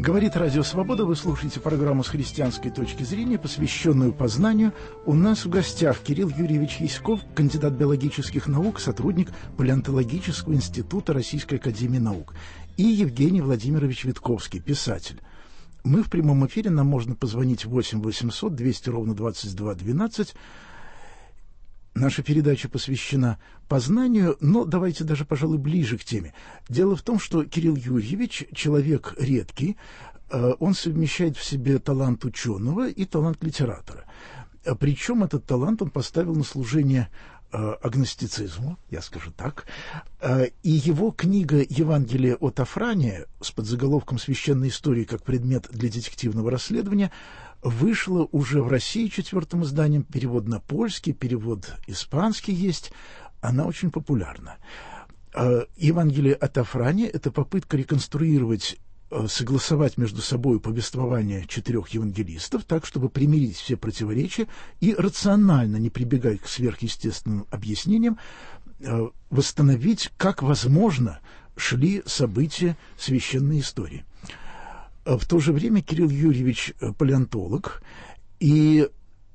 Говорит Радио Свобода, вы слушаете программу «С христианской точки зрения», посвященную познанию. У нас в гостях Кирилл Юрьевич Яськов, кандидат биологических наук, сотрудник Палеонтологического института Российской академии наук, и Евгений Владимирович Витковский, писатель. Мы в прямом эфире, нам можно позвонить 8 800 200 ровно 22 12. Наша передача посвящена познанию, но давайте даже, пожалуй, ближе к теме. Дело в том, что Кирилл Юрьевич человек редкий, он совмещает в себе талант ученого и талант литератора. Причем этот талант он поставил на служение агностицизму, я скажу так, и его книга «Евангелие от Афрания» с подзаголовком «Священная история как предмет для детективного расследования» вышла уже в России 4-м изданием, перевод на польский, перевод испанский есть, она очень популярна. «Евангелие от Афрания» — это попытка реконструировать, согласовать между собой повествование 4 евангелистов так, чтобы примирить все противоречия и рационально, не прибегая к сверхъестественным объяснениям, восстановить, как возможно, шли события священной истории. В то же время Кирилл Юрьевич палеонтолог, и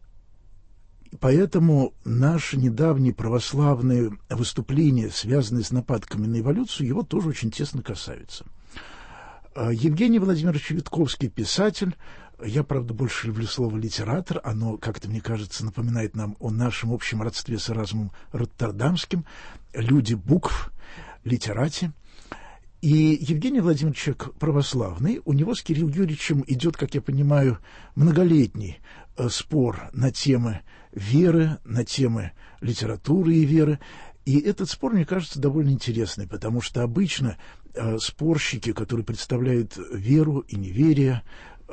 поэтому наши недавние православные выступления, связанные с нападками на эволюцию, его тоже очень тесно касаются. Евгений Владимирович Витковский, писатель. Я, правда, больше люблю слово «литератор». Оно, как-то, мне кажется, напоминает нам о нашем общем родстве с Эразмом Роттердамским. Люди букв, литерати. И Евгений Владимирович человек православный. У него с Кириллом Юрьевичем идет, как я понимаю, многолетний спор на темы веры, на темы литературы и веры. И этот спор, мне кажется, довольно интересный, потому что обычно спорщики, которые представляют веру и неверие,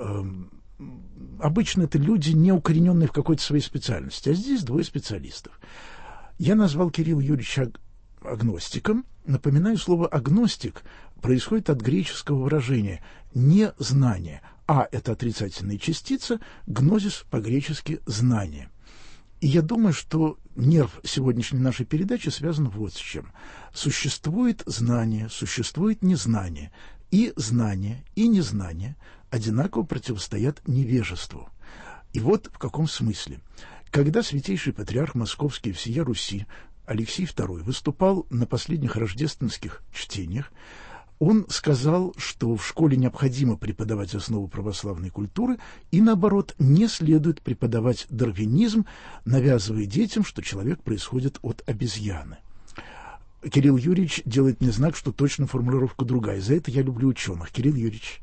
обычно это люди, не укорененные в какой-то своей специальности. А здесь двое специалистов. Я назвал Кирилла Юрьевича агностиком. Напоминаю, слово «агностик» происходит от греческого выражения «незнание». А – это отрицательная частица, гнозис по-гречески «знание». И я думаю, что нерв сегодняшней нашей передачи связан вот с чем. Существует знание, существует незнание. И знание, и незнание одинаково противостоят невежеству. И вот в каком смысле. Когда святейший патриарх Московский и всея Руси Алексий II выступал на последних рождественских чтениях, он сказал, что в школе необходимо преподавать основы православной культуры и, наоборот, не следует преподавать дарвинизм, навязывая детям, что человек происходит от обезьяны. Кирилл Юрьевич делает мне знак, что точно формулировка другая. За это я люблю ученых. Кирилл Юрьевич.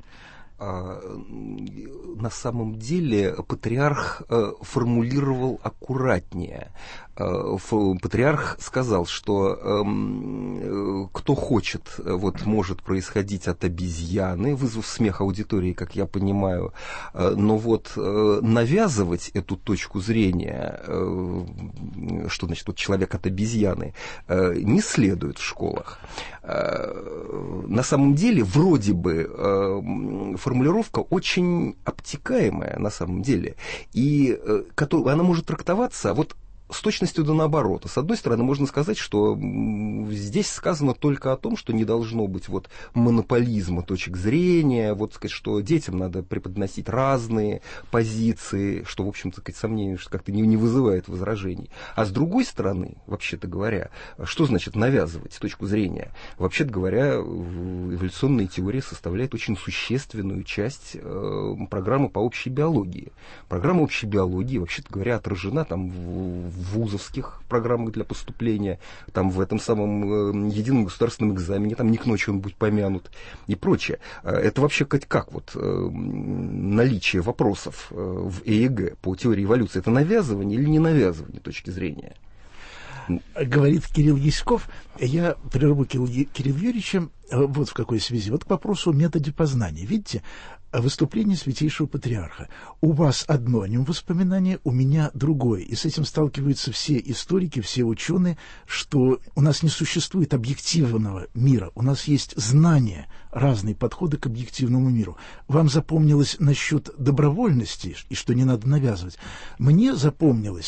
На самом деле патриарх формулировал аккуратнее. Патриарх сказал, что кто хочет, вот, может происходить от обезьяны, вызвав смех аудитории, как я понимаю, но вот навязывать эту точку зрения, что значит вот человек от обезьяны, не следует в школах. На самом деле, вроде бы, формулировка очень обтекаемая на самом деле, и она может трактоваться вот с точностью да наоборот. С одной стороны, можно сказать, что здесь сказано только о том, что не должно быть вот монополизма точек зрения, вот сказать, что детям надо преподносить разные позиции, что, в общем-то, сомнений как-то не вызывает возражений. А с другой стороны, вообще-то говоря, что значит навязывать точку зрения? Вообще-то говоря, эволюционная теория составляет очень существенную часть программы по общей биологии. Программа общей биологии, вообще-то говоря, отражена там в вузовских программах для поступления, там в этом самом едином государственном экзамене, там не к ночи он будет помянут и прочее. Это вообще как вот наличие вопросов в ЕГЭ по теории эволюции, это навязывание или не навязывание точки зрения? Говорит Кирилл Яськов. Я прерву Кирилла Юрьевича вот в какой связи. Вот к вопросу о методе познания. Видите, выступление святейшего патриарха. У вас одно о нем воспоминание, у меня другое. И с этим сталкиваются все историки, все ученые, что у нас не существует объективного мира. У нас есть знания, разные подходы к объективному миру. Вам запомнилось насчет добровольности, и что не надо навязывать. Мне запомнилось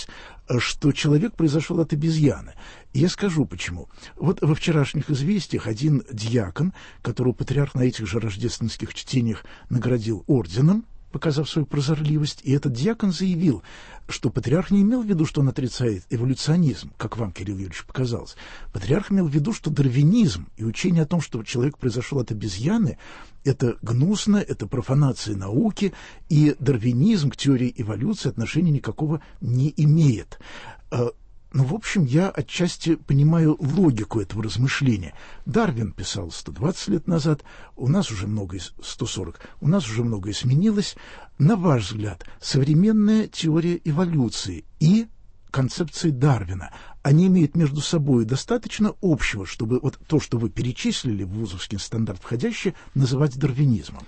что человек произошел от обезьяны. И я скажу почему. Вот во вчерашних «Известиях» один диакон, которого патриарх на этих же рождественских чтениях наградил орденом, показав свою прозорливость, и этот диакон заявил, что патриарх не имел в виду, что он отрицает эволюционизм, как вам, Кирилл Юрьевич, показалось. Патриарх имел в виду, что дарвинизм и учение о том, что человек произошел от обезьяны, это гнусно, это профанация науки, и дарвинизм к теории эволюции отношения никакого не имеет. Ну, в общем, я отчасти понимаю логику этого размышления. Дарвин писал 120 лет назад, у нас уже многое, 140, у нас уже многое сменилось. На ваш взгляд, современная теория эволюции и концепции Дарвина, они имеют между собой достаточно общего, чтобы вот то, что вы перечислили в вузовский стандарт входящее, называть дарвинизмом?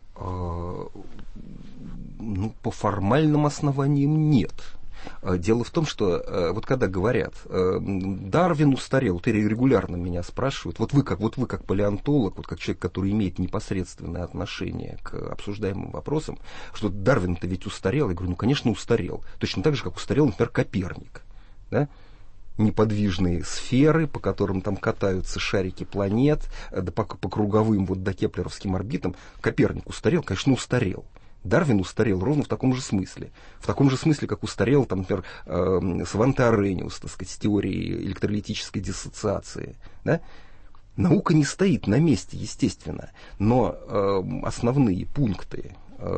Ну, по формальным основаниям нет. Дело в том, что вот когда говорят, Дарвин устарел, вот регулярно меня спрашивают, вот вы как палеонтолог, вот как человек, который имеет непосредственное отношение к обсуждаемым вопросам, что Дарвин-то ведь устарел. Я говорю, ну, конечно, устарел. Точно так же, как устарел, например, Коперник. Да? Неподвижные сферы, по которым там катаются шарики планет, да по круговым, вот до кеплеровским орбитам. Коперник устарел, конечно, устарел. Дарвин устарел ровно в таком же смысле. В таком же смысле, как устарел, там, например, Сванте Аррhenius, так сказать, с теорией электролитической диссоциации. Да? Наука не стоит на месте, естественно, но основные пункты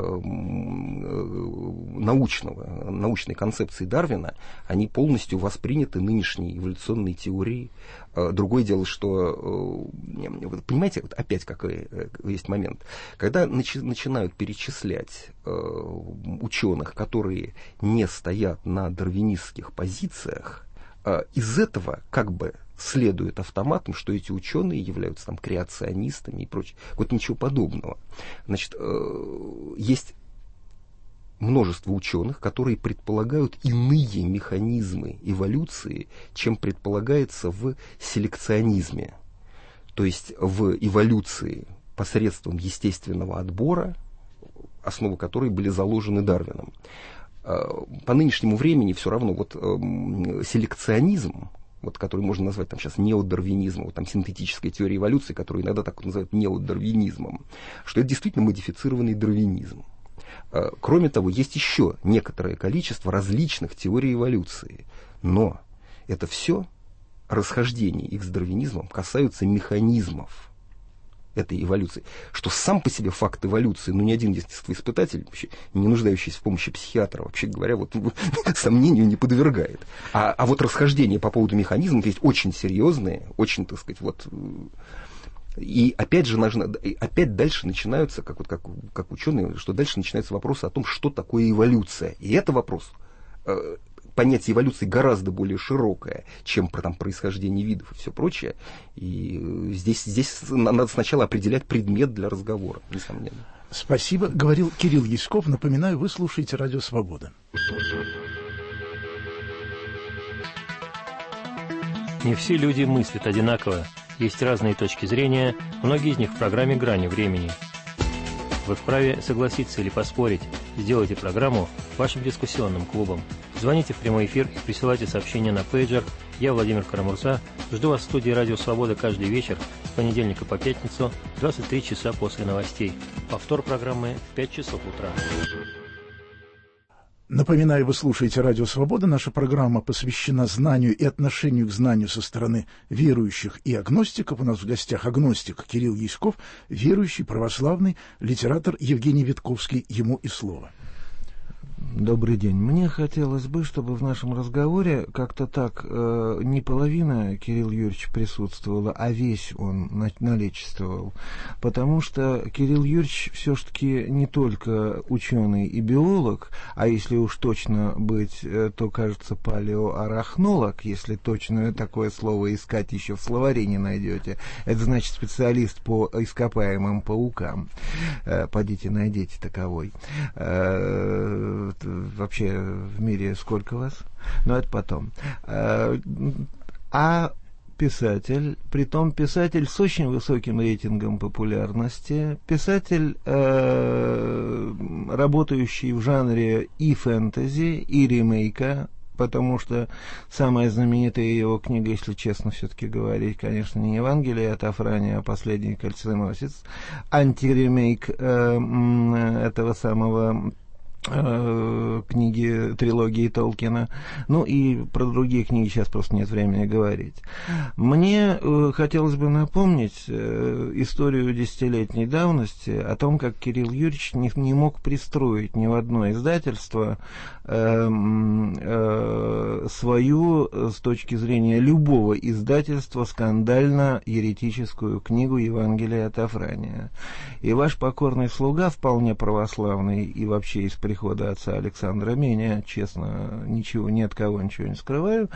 научной концепции Дарвина, они полностью восприняты нынешней эволюционной теорией. Другое дело, что, понимаете, вот опять какой есть момент, когда начинают перечислять ученых, которые не стоят на дарвинистских позициях, из этого как бы следует автоматом, что эти ученые являются там креационистами и прочее. Вот ничего подобного. Значит, есть множество ученых, которые предполагают иные механизмы эволюции, чем предполагается в селекционизме. То есть в эволюции посредством естественного отбора, основы которой были заложены Дарвином. По нынешнему времени все равно вот селекционизм, вот, который можно назвать там сейчас неодарвинизмом, вот, там синтетическая теория эволюции, которую иногда так вот называют неодарвинизмом, что это действительно модифицированный дарвинизм. Кроме того, есть еще некоторое количество различных теорий эволюции, но это все расхождения их с дарвинизмом касаются механизмов этой эволюции, что сам по себе факт эволюции, ну, ни один естествоиспытатель, вообще не нуждающийся в помощи психиатра, вообще говоря, вот сомнению не подвергает. А вот расхождения по поводу механизмов есть очень серьезные, очень, так сказать, вот. И опять же, опять дальше начинаются, как ученые, что дальше начинаются вопросы о том, что такое эволюция. И это вопрос. Понятие эволюции гораздо более широкое, чем про там, происхождение видов и все прочее. И здесь надо сначала определять предмет для разговора, несомненно. Спасибо. Говорил Кирилл Яськов. Напоминаю, вы слушаете «Радио Свобода». Не все люди мыслят одинаково. Есть разные точки зрения, многие из них в программе «Грани времени». Вы вправе согласиться или поспорить. Сделайте программу вашим дискуссионным клубом. Звоните в прямой эфир и присылайте сообщения на пейджер. Я, Владимир Карамурза, жду вас в студии «Радио Свобода» каждый вечер, с понедельника по пятницу, 23 часа после новостей. Повтор программы в 5 часов утра. Напоминаю, вы слушаете «Радио Свобода». Наша программа посвящена знанию и отношению к знанию со стороны верующих и агностиков. У нас в гостях агностик Кирилл Яськов, верующий, православный, литератор Евгений Витковский. Ему и слово. Добрый день. Мне хотелось бы, чтобы в нашем разговоре как-то так не половина Кирилла Юрьевича присутствовала, а весь он наличествовал. Потому что Кирилл Юрьевич все-таки не только ученый и биолог, а если уж точно быть, то, кажется, палеоарахнолог, если точно такое слово искать еще в словаре не найдете. Это значит специалист по ископаемым паукам. Пойдите, найдите таковой. Вообще в мире сколько вас? Но это потом. А писатель, притом писатель с очень высоким рейтингом популярности, писатель, работающий в жанре и фэнтези, и ремейка потому что самая знаменитая его книга, если честно все-таки говорить, конечно, не Евангелие от Афрания, а «Последний кольценосец», антиремейк этого самого книги, трилогии Толкина. Ну и про другие книги сейчас просто нет времени говорить. Мне хотелось бы напомнить историю десятилетней давности о том, как Кирилл Юрьевич не мог пристроить ни в одно издательство свою, с точки зрения любого издательства, скандально-еретическую книгу «Евангелие от Афрания». И ваш покорный слуга, вполне православный и вообще из прихода отца Александра Меня, честно, ничего, ни от кого ничего не скрываю,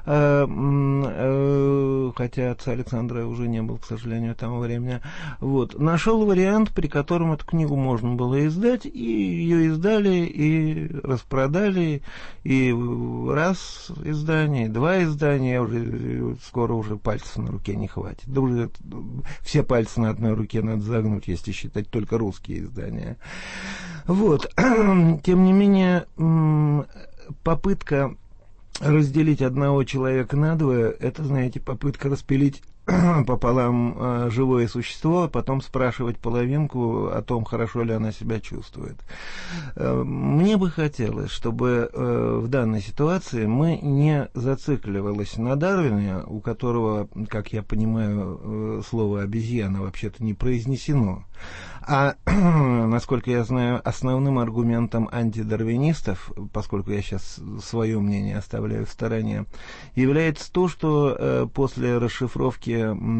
хотя отца Александра уже не было, к сожалению, того времени, вот, нашел вариант, при котором эту книгу можно было издать, и ее издали, и распродали, и раз издание, два издания, уже, скоро уже пальцев на руке не хватит. Да уже все пальцы на одной руке надо загнуть, если считать только русские издания. Вот. Тем не менее, попытка разделить одного человека надвое, это, знаете, попытка распилить пополам живое существо, а потом спрашивать половинку о том, хорошо ли она себя чувствует. Мне бы хотелось, чтобы в данной ситуации мы не зацикливались на Дарвине, у которого, как я понимаю, слово «обезьяна» вообще-то не произнесено. А, насколько я знаю, основным аргументом антидарвинистов, поскольку я сейчас свое мнение оставляю в стороне, является то, что после расшифровки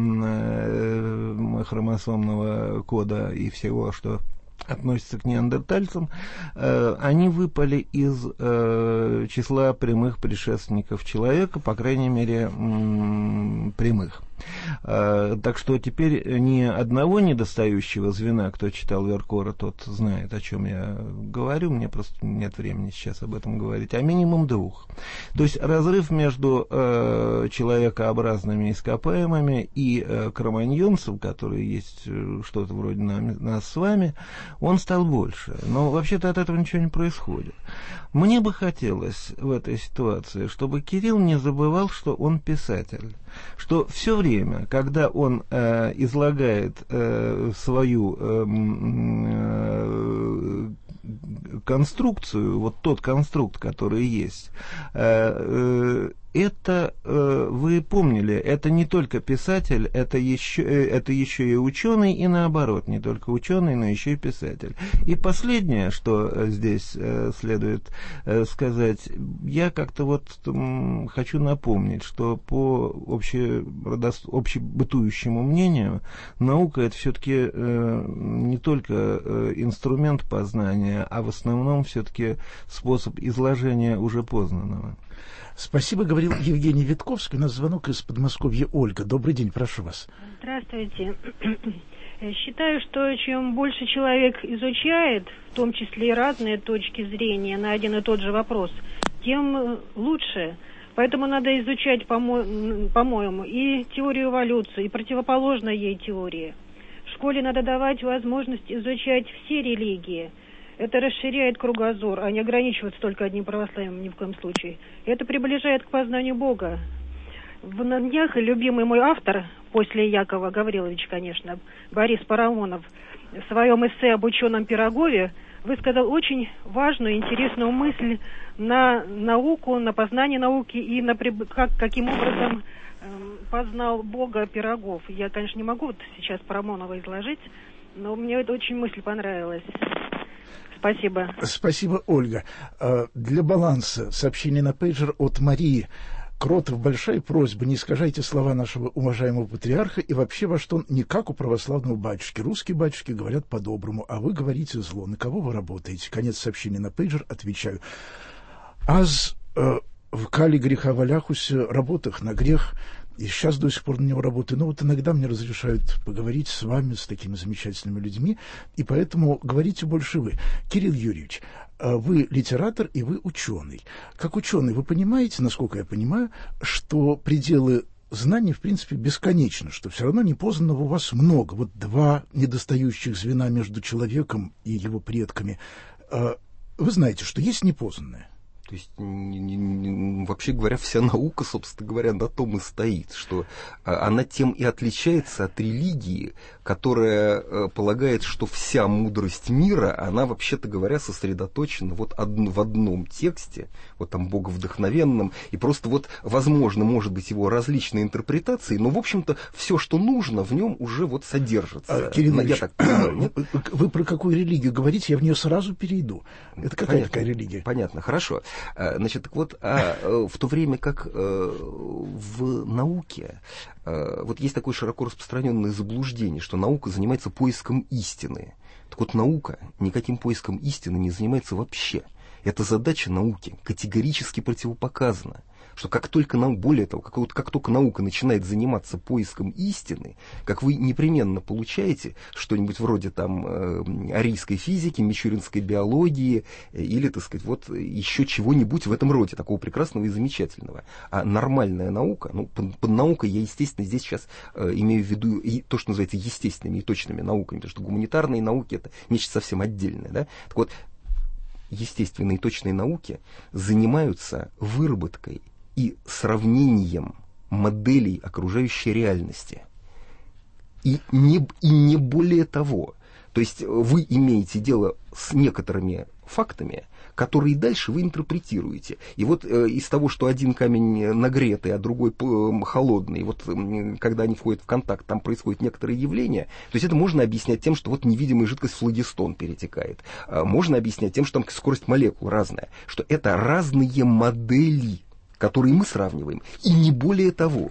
хромосомного кода и всего, что относится к неандертальцам, они выпали из числа прямых предшественников человека, по крайней мере, прямых. Так что теперь ни одного недостающего звена, кто читал Веркора, тот знает, о чем я говорю, мне просто нет времени сейчас об этом говорить, а минимум двух. То есть разрыв между человекообразными ископаемыми и кроманьонцем, который есть что-то вроде нас с вами, он стал больше. Но вообще-то от этого ничего не происходит. Мне бы хотелось в этой ситуации, чтобы Кирилл не забывал, что он писатель, что все время, когда он излагает свою конструкцию, вот тот конструкт, который есть, это, вы помнили, это не только писатель, это еще и ученый, и наоборот, не только ученый, но еще и писатель. И последнее, что здесь следует сказать, я как-то вот хочу напомнить, что по общебытующему мнению, наука — это все-таки не только инструмент познания, а в основном все-таки способ изложения уже познанного. Спасибо, говорил Евгений Витковский. У нас звонок из Подмосковья. Ольга, добрый день, прошу вас. Здравствуйте. Считаю, что чем больше человек изучает, в том числе и разные точки зрения на один и тот же вопрос, тем лучше. Поэтому надо изучать, по-моему, и теорию эволюции, и противоположные ей теории. В школе надо давать возможность изучать все религии. Это расширяет кругозор, а не ограничиваться только одним православием ни в коем случае. Это приближает к познанию Бога. В днях любимый мой автор, после Якова Гавриловича, конечно, Борис Парамонов, в своем эссе об ученом Пирогове высказал очень важную, интересную мысль на науку, на познание науки и на каким образом познал Бога Пирогов. Я, конечно, не могу вот сейчас Парамонова изложить, но мне эта очень мысль понравилась. Спасибо. Спасибо, Ольга. Для баланса сообщение на пейджер от Марии. Кротов, большая просьба, не искажайте слова нашего уважаемого патриарха и вообще во что он не как у православного батюшки. Русские батюшки говорят по-доброму, а вы говорите зло. На кого вы работаете? Конец сообщения на пейджер, отвечаю. Аз в кали греха валяхуся, работах на грех, и сейчас до сих пор на него работаю. Но вот иногда мне разрешают поговорить с вами, с такими замечательными людьми, и поэтому говорите больше вы. Кирилл Юрьевич, вы литератор и вы ученый. Как ученый, вы понимаете, насколько я понимаю, что пределы знаний, в принципе, бесконечны, что все равно непознанного у вас много. Вот два недостающих звена между человеком и его предками. Вы знаете, что есть непознанное. То есть вообще говоря, вся наука, собственно говоря, на том и стоит, что она тем и отличается от религии, которая полагает, что вся мудрость мира, она, вообще-то говоря, сосредоточена вот в одном тексте, вот там боговдохновенном, и просто вот, возможно, может быть, его различные интерпретации, но, в общем-то, все, что нужно, в нем уже вот содержится. Кирилл Ильич, я так понимаю, нет? Вы про какую религию говорите, я в нее сразу перейду. Это какая такая религия? Понятно, хорошо. Значит, так вот, в то время как в науке вот есть такое широко распространенное заблуждение, что наука занимается поиском истины. Так вот, наука никаким поиском истины не занимается вообще. Эта задача науки категорически противопоказана. Что как только более того, как только наука начинает заниматься поиском истины, как вы непременно получаете что-нибудь вроде там арийской физики, мичуринской биологии или, так сказать, вот еще чего-нибудь в этом роде, такого прекрасного и замечательного. А нормальная наука, под наукой я, естественно, здесь сейчас имею в виду и то, что называется естественными и точными науками, потому что гуманитарные науки — это нечто совсем отдельное, да? Так вот, естественные и точные науки занимаются выработкой и сравнением моделей окружающей реальности. И не более того. То есть вы имеете дело с некоторыми фактами, которые дальше вы интерпретируете. И вот из того, что один камень нагретый, а другой холодный, вот когда они входят в контакт, там происходит некоторые явления, то есть это можно объяснять тем, что вот невидимая жидкость флогистон перетекает. Можно объяснять тем, что там скорость молекул разная, что это разные модели, которые мы сравниваем, и не более того.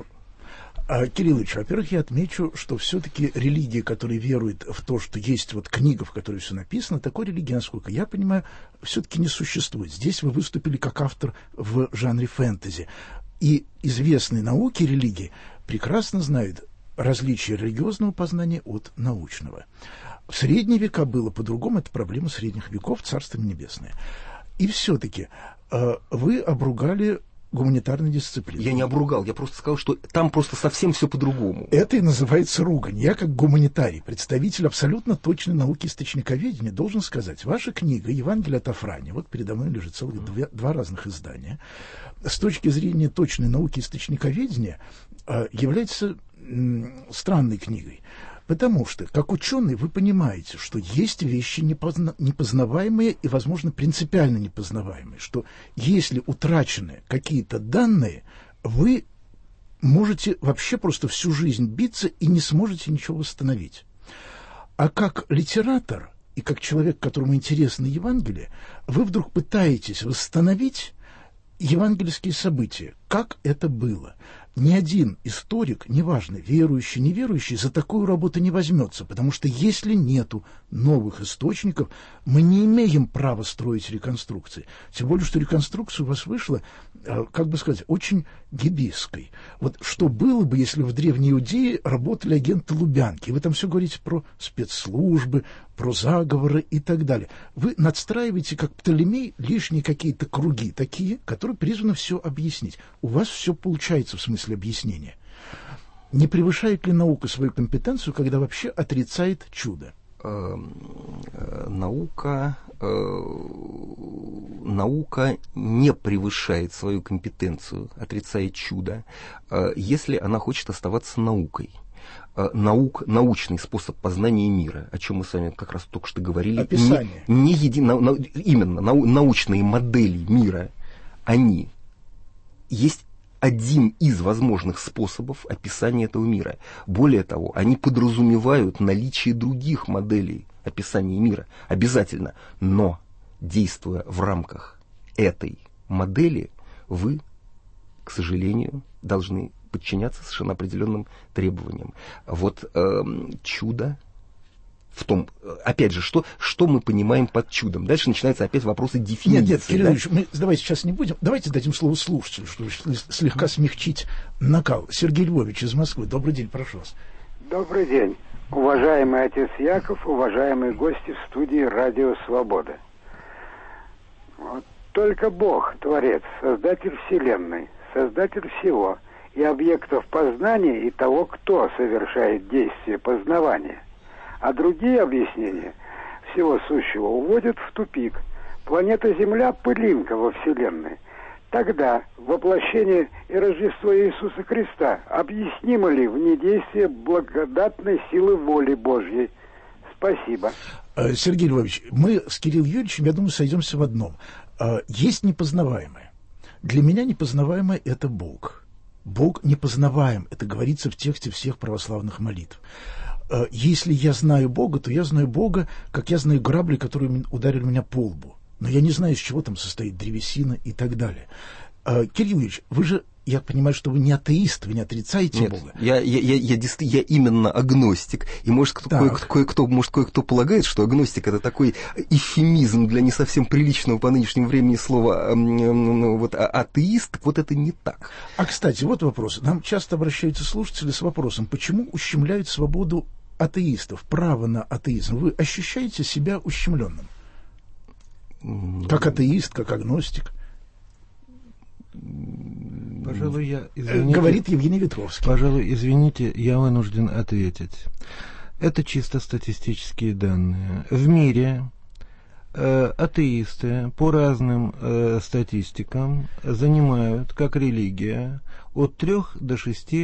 Кирилл Ильич, во-первых, я отмечу, что все-таки религия, которая верует в то, что есть вот книга, в которой все написано, такой религии, насколько я понимаю, все-таки не существует. Здесь вы выступили как автор в жанре фэнтези. И известные науки религии прекрасно знают различие религиозного познания от научного. В средние века было по-другому, это проблема средних веков, Царство Небесное. И все-таки вы обругали гуманитарной дисциплины. Я не обругал, я просто сказал, что там просто совсем все по-другому. Это и называется ругань. Я, как гуманитарий, представитель абсолютно точной науки источниковедения, должен сказать, ваша книга «Евангелие от Афрани», вот передо мной лежит целых два разных издания, с точки зрения точной науки источниковедения является странной книгой. Потому что, как ученый, вы понимаете, что есть вещи непознаваемые и, возможно, принципиально непознаваемые, что если утрачены какие-то данные, вы можете вообще просто всю жизнь биться и не сможете ничего восстановить. А как литератор и как человек, которому интересно Евангелие, вы вдруг пытаетесь восстановить евангельские события. Как это было? Ни один историк, неважно, верующий, неверующий, за такую работу не возьмется, потому что если нету новых источников, мы не имеем права строить реконструкции. Тем более, что реконструкция у вас вышла, как бы сказать, очень гибистской. Вот что было бы, если в Древней Иудее работали агенты Лубянки? Вы там все говорите про спецслужбы, про заговоры и так далее. Вы надстраиваете, как Птолемей, лишние какие-то круги, такие, которые призваны все объяснить. У вас все получается в смысле объяснения. Не превышает ли наука свою компетенцию, когда вообще отрицает чудо? Наука не превышает свою компетенцию, отрицает чудо, если она хочет оставаться наукой. Научный способ познания мира, о чем мы с вами как раз только что говорили. Описание. Именно научные модели мира, они есть один из возможных способов описания этого мира. Более того, они подразумевают наличие других моделей описания мира. Обязательно. Но, действуя в рамках этой модели, вы, к сожалению, должны подчиняться совершенно определенным требованиям. Вот чудо в том, опять же, что мы понимаем под чудом. Дальше начинаются опять вопросы дефиниции. Нет, Кирилл Ильич, мы давайте сейчас не будем. Давайте дадим слово слушателю, чтобы слегка смягчить накал. Сергей Львович из Москвы. Добрый день, прошу вас. Добрый день. Уважаемый отец Яков, уважаемые гости в студии «Радио Свобода». Вот только Бог, Творец, Создатель Вселенной, Создатель всего, и объектов познания, и того, кто совершает действие познавания. А другие объяснения всего сущего уводят в тупик. Планета Земля – пылинка во Вселенной. Тогда воплощение и Рождество Иисуса Христа объяснимо ли в недействии благодатной силы воли Божьей? Спасибо. Сергей Львович, мы с Кириллом Юрьевичем, я думаю, сойдемся в одном. Есть непознаваемое. Для меня непознаваемое – это Бог. Бог непознаваем. Это говорится в тексте всех православных молитв. Если я знаю Бога, то я знаю Бога, как я знаю грабли, которые ударили меня по лбу. Но я не знаю, из чего там состоит древесина и так далее. Кирилл Юрьевич, вы же, я понимаю, что вы не атеист, вы не отрицаете Нет, Бога. Я именно агностик. И может кое-кто полагает, что агностик — это такой эвфемизм для не совсем приличного по нынешнему времени слова атеист. Вот это не так. А, кстати, вот вопрос. Нам часто обращаются слушатели с вопросом, почему ущемляют свободу атеистов, право на атеизм? Вы ощущаете себя ущемленным? Как атеист, как агностик? Пожалуй, говорит Евгений Ветровский. Пожалуй, извините, я вынужден ответить. Это чисто статистические данные. В мире атеисты по разным статистикам занимают, как религия, от 3 до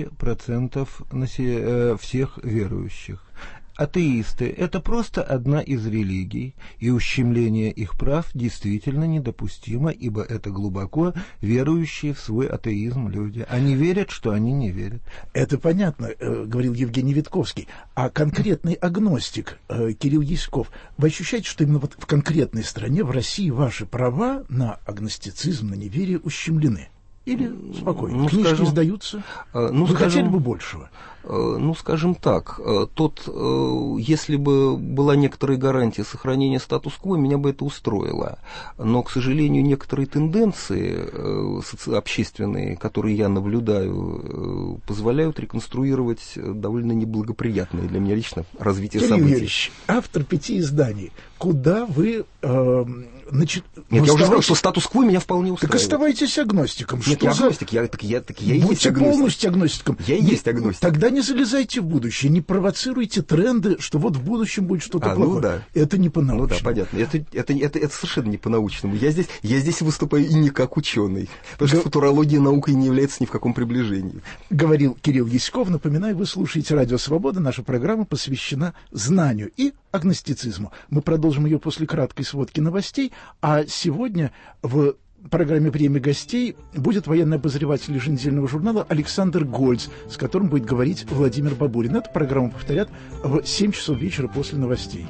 6% всех верующих. Атеисты – это просто одна из религий, и ущемление их прав действительно недопустимо, ибо это глубоко верующие в свой атеизм люди. Они верят, что они не верят. Это понятно, говорил Евгений Витковский. А конкретный агностик Кирилл Яськов, вы ощущаете, что именно вот в конкретной стране, в России, ваши права на агностицизм, на неверие ущемлены? Или спокойно? Книжки издаются? Вы хотели бы большего? Скажем так, если бы была некоторая гарантия сохранения статус-кво, меня бы это устроило. Но, к сожалению, некоторые тенденции общественные, которые я наблюдаю, позволяют реконструировать довольно неблагоприятное для меня лично развитие событий. Кирилл Юрьевич, автор 5 изданий. Куда вы... Нет, я уже сказал, что статус-кво меня вполне устраивает. Так оставайтесь агностиком. Нет, я агностик, я и есть агностик. Будьте полностью агностиком. Я и есть агностик. Тогда не залезайте в будущее, не провоцируйте тренды, что вот в будущем будет что-то плохое. Да. Это не по-научному. Да, понятно. Это совершенно не по-научному. Я здесь выступаю и не как ученый, потому что футурология наукой не является ни в каком приближении. Говорил Кирилл Яськов. Напоминаю, вы слушаете «Радио Свобода». Наша программа посвящена знанию и агностицизму. Мы продолжим ее после краткой сводки новостей, а сегодня в программе «Время гостей» будет военный обозреватель еженедельного журнала Александр Гольц, с которым будет говорить Владимир Бабурин. Эту программу повторят в 7 часов вечера после новостей.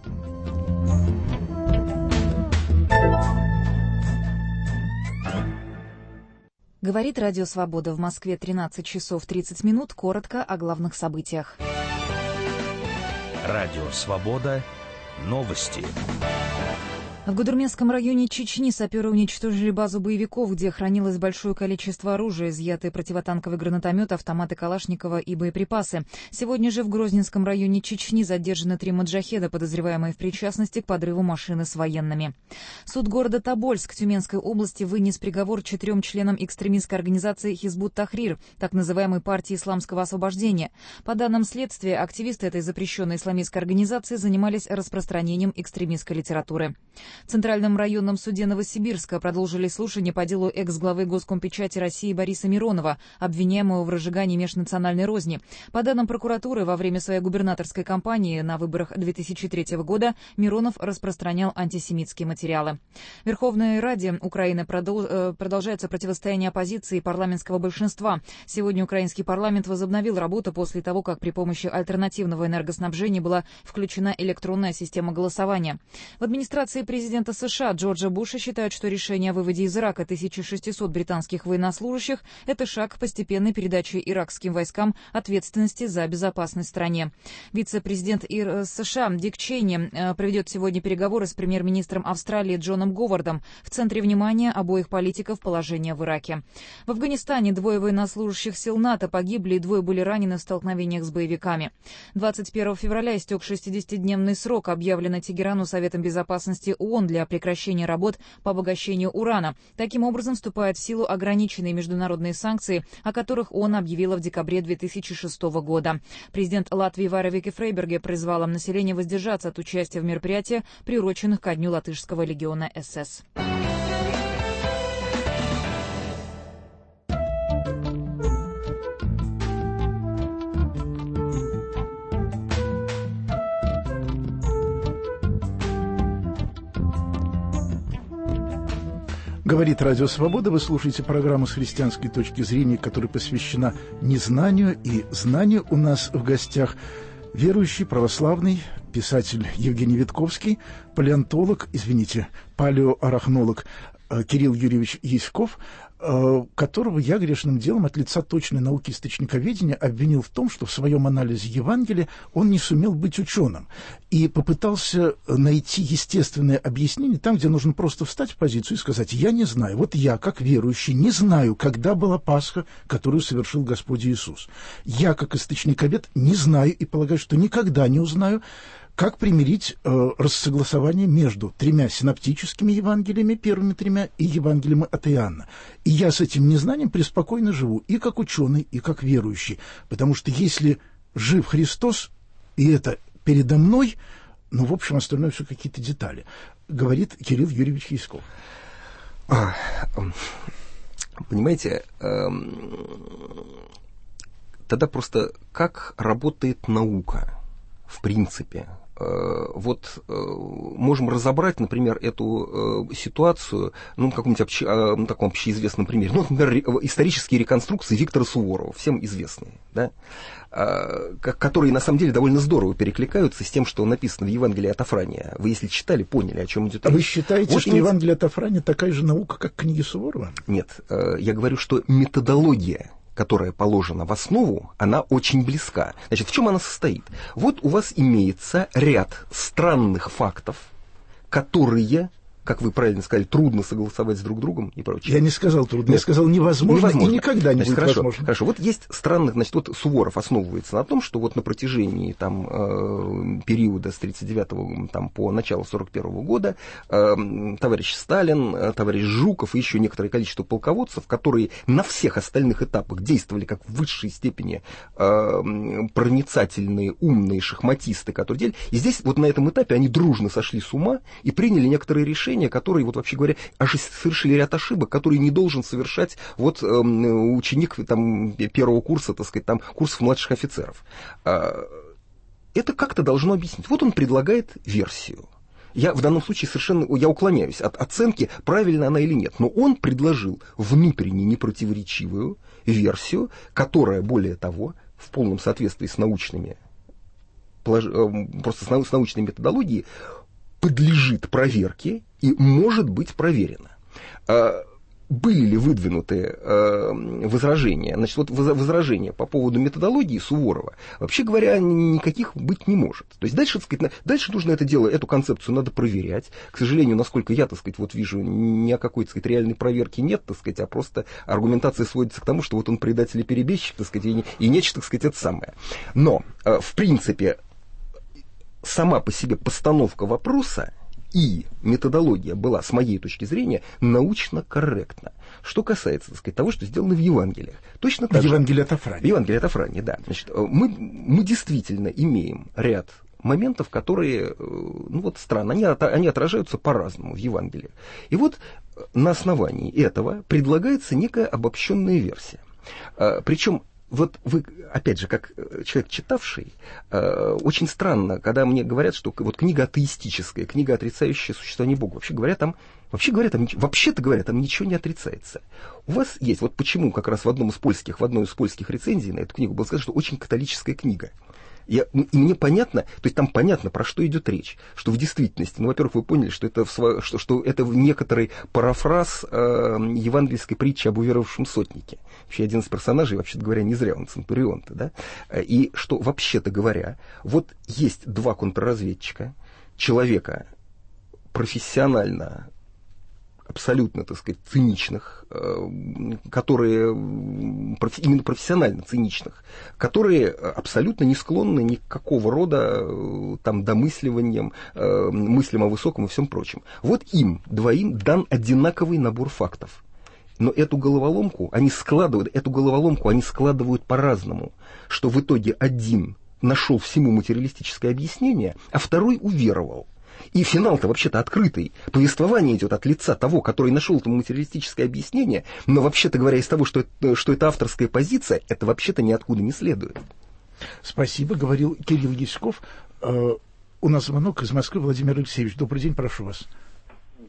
Говорит Радио Свобода. В Москве 13 часов 30 минут. Коротко о главных событиях. Радио Свобода. Новости. В Гудермесском районе Чечни саперы уничтожили базу боевиков, где хранилось большое количество оружия, изъятые противотанковый гранатомет, автоматы Калашникова и боеприпасы. Сегодня же в Грозненском районе Чечни задержаны 3 маджахеда, подозреваемые в причастности к подрыву машины с военными. Суд города Тобольск Тюменской области вынес приговор 4 членам экстремистской организации Хизбут Тахрир, так называемой партии исламского освобождения. По данным следствия, активисты этой запрещенной исламистской организации занимались распространением экстремистской литературы. В Центральном районном суде Новосибирска продолжили слушание по делу экс-главы Госкомпечати России Бориса Миронова, обвиняемого в разжигании межнациональной розни. По данным прокуратуры, во время своей губернаторской кампании на выборах 2003 года Миронов распространял антисемитские материалы. В Верховной Раде Украины продолжается противостояние оппозиции и парламентского большинства. Сегодня украинский парламент возобновил работу после того, как при помощи альтернативного энергоснабжения была включена электронная система голосования. В администрации президента США Джорджа Буша считают, что решение о выводе из Ирака 1600 британских военнослужащих – это шаг к постепенной передаче иракским войскам ответственности за безопасность в стране. Вице-президент США Дик Чейни проведет сегодня переговоры с премьер-министром Австралии Джоном Говардом. В центре внимания обоих политиков положение в Ираке. В Афганистане 2 военнослужащих сил НАТО погибли и 2 были ранены в столкновениях с боевиками. 21 февраля истек 60-дневный срок, объявленный Тегерану Советом безопасности ООН для прекращения работ по обогащению урана. Таким образом, вступают в силу ограниченные международные санкции, о которых ООН объявила в декабре 2006 года. Президент Латвии Вара Вики-Фрейберге призвала население воздержаться от участия в мероприятиях, приуроченных ко дню латышского легиона СС. Говорит Радио Свобода. Вы слушаете программу с христианской точки зрения, которая посвящена незнанию и знанию. У нас в гостях верующий, православный писатель Евгений Витковский, палеоарахнолог Кирилл Юрьевич Яськов, которого я грешным делом от лица точной науки источниковедения обвинил в том, что в своем анализе Евангелия он не сумел быть ученым и попытался найти естественное объяснение там, где нужно просто встать в позицию и сказать: я не знаю, вот я, как верующий, не знаю, когда была Пасха, которую совершил Господь Иисус. Я, как источниковед, не знаю и полагаю, что никогда не узнаю, как примирить рассогласование между 3 синоптическими Евангелиями, первыми 3, и Евангелием от Иоанна. И я с этим незнанием преспокойно живу, и как ученый, и как верующий. Потому что если жив Христос, и это передо мной, ну, в общем, остальное все какие-то детали, говорит Кирилл Юрьевич Яськов. Понимаете, тогда просто как работает наука, в принципе. Вот можем разобрать, например, эту ситуацию, ну, на каком-нибудь таком общеизвестном примере. Ну, например, исторические реконструкции Виктора Суворова, всем известные, да, которые, на самом деле, довольно здорово перекликаются с тем, что написано в Евангелии от Афрания. Вы, если читали, поняли, о чем идет речь. А вы считаете, вот что Евангелие от Афрания такая же наука, как книги Суворова? Нет, я говорю, что методология, которая положена в основу, она очень близка. Значит, в чем она состоит? Вот у вас имеется ряд странных фактов, которые, как вы правильно сказали, трудно согласовать с друг другом и прочее. Я не сказал трудно, я сказал невозможно. И никогда не будет возможно. Хорошо, вот есть странных, значит, вот Суворов основывается на том, что вот на протяжении там периода с 39-го там, по начало 41-го года товарищ Сталин, товарищ Жуков и еще некоторое количество полководцев, которые на всех остальных этапах действовали как в высшей степени проницательные, умные шахматисты, которые делали. И здесь вот на этом этапе они дружно сошли с ума и приняли некоторые решения, которые, вот вообще говоря, аж совершили ряд ошибок, которые не должен совершать вот ученик там, первого курса, так сказать, там, курсов младших офицеров. Это как-то должно объяснить. Вот он предлагает версию. Я в данном случае совершенно уклоняюсь от оценки, правильно она или нет. Но он предложил внутренне непротиворечивую версию, которая, более того, в полном соответствии с научными, просто с научной методологией, подлежит проверке и может быть проверена. Были ли выдвинуты возражения? Значит, вот возражения по поводу методологии Суворова, вообще говоря, никаких быть не может. То есть дальше, так сказать, дальше нужно это дело, эту концепцию надо проверять. К сожалению, насколько я, так сказать, вот вижу, ни о какой, так сказать, реальной проверке нет, так сказать, а просто аргументация сводится к тому, что вот он предатель и перебежчик, так сказать, и нечто, так сказать, это самое. Но, в принципе, сама по себе постановка вопроса и методология была, с моей точки зрения, научно корректна. Что касается, так сказать, того, что сделано в Евангелиях. Точно так же. Евангелие от Афрания. Евангелие от Афрания, да. Значит, мы действительно имеем ряд моментов, которые, ну вот странно, они отражаются по-разному в Евангелии. И вот на основании этого предлагается некая обобщенная версия. Причем вот вы, опять же, как человек читавший, очень странно, когда мне говорят, что вот книга атеистическая, книга, отрицающая существование Бога. Вообще-то говоря, там ничего не отрицается. У вас есть, вот почему как раз в одной из польских рецензий на эту книгу было сказано, что очень католическая книга. И мне понятно, то есть там понятно, про что идет речь, что в действительности, ну, во-первых, вы поняли, что это, что это некоторый парафраз евангельской притчи об уверовавшем сотнике. Вообще один из персонажей, вообще-то говоря, не зря он центурион-то, да? И что, вообще-то говоря, вот есть 2 контрразведчика, человека профессионально, абсолютно, так сказать, циничных, которые, именно профессионально циничных, которые абсолютно не склонны ни к какого рода там домысливаниям, мыслям о высоком и всем прочем. Вот им двоим дан одинаковый набор фактов. Но эту головоломку они складывают по-разному, что в итоге один нашел всему материалистическое объяснение, а второй уверовал. И финал-то вообще-то открытый. Повествование идет от лица того, который нашел этому материалистическое объяснение, но вообще-то говоря, из того, что это авторская позиция, это вообще-то ниоткуда не следует. Спасибо, говорил Кирилл Яськов. У нас звонок из Москвы. Владимир Алексеевич, добрый день, прошу вас.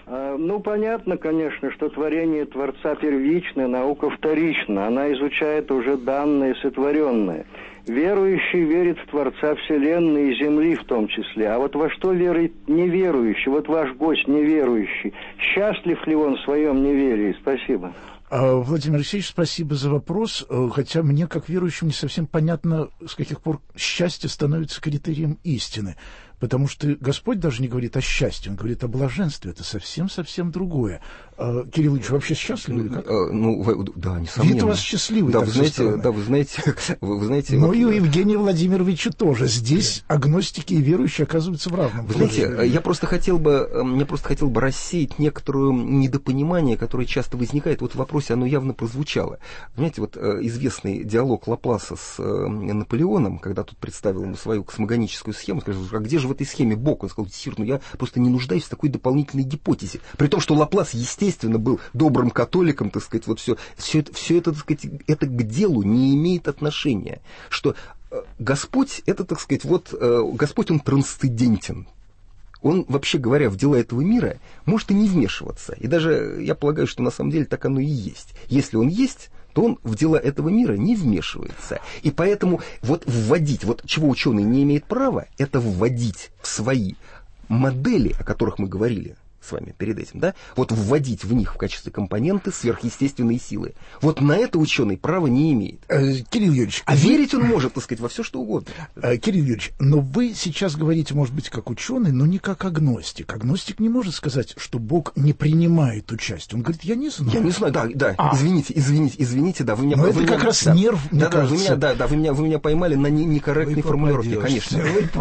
Ну, понятно, конечно, что творение Творца первичное, наука вторична. Она изучает уже данное, сотворенное. Верующий верит в Творца Вселенной и Земли в том числе. А вот во что верит неверующий? Вот ваш гость неверующий. Счастлив ли он в своем неверии? Спасибо. Владимир Алексеевич, спасибо за вопрос. Хотя мне, как верующему, не совсем понятно, с каких пор счастье становится критерием истины. Потому что Господь даже не говорит о счастье, Он говорит о блаженстве. Это совсем-совсем другое. Кирилл Ильич, вообще счастливы или как? Да, несомненно. Вид у вас счастливый. Да, вы знаете... Но и у Евгения Владимировича тоже. Здесь агностики и верующие оказываются в равном положении. Знаете, я просто хотел бы рассеять некоторое недопонимание, которое часто возникает. Вот в вопросе оно явно прозвучало. Понимаете, вот известный диалог Лапласа с Наполеоном, когда тот представил ему свою космогоническую схему, сказал, а где же в этой схеме Бог? Он сказал, сир, я просто не нуждаюсь в такой дополнительной гипотезе. При том, что Лаплас, естественно, был добрым католиком, так сказать, вот все это, так сказать, это к делу не имеет отношения. Что Господь, это, так сказать, Господь, Он трансцендентен. Он, вообще говоря, в дела этого мира может и не вмешиваться. И даже, я полагаю, что на самом деле так оно и есть. Если Он есть, то он в дела этого мира не вмешивается. И поэтому вводить, чего ученый не имеет права, это вводить в свои модели, о которых мы говорили с вами перед этим, да, вводить в них в качестве компоненты сверхъестественные силы. На это ученый права не имеет. Кирилл Юрьевич, верить он может, так сказать, во все что угодно. Кирилл Юрьевич, но вы сейчас говорите, может быть, как ученый, но не как агностик. Агностик не может сказать, что Бог не принимает участие. Он говорит, я не знаю. Я не знаю, да. Извините, да, вы меня... Но это как раз нерв, мне кажется. Вы меня поймали на некорректной формулировке, конечно.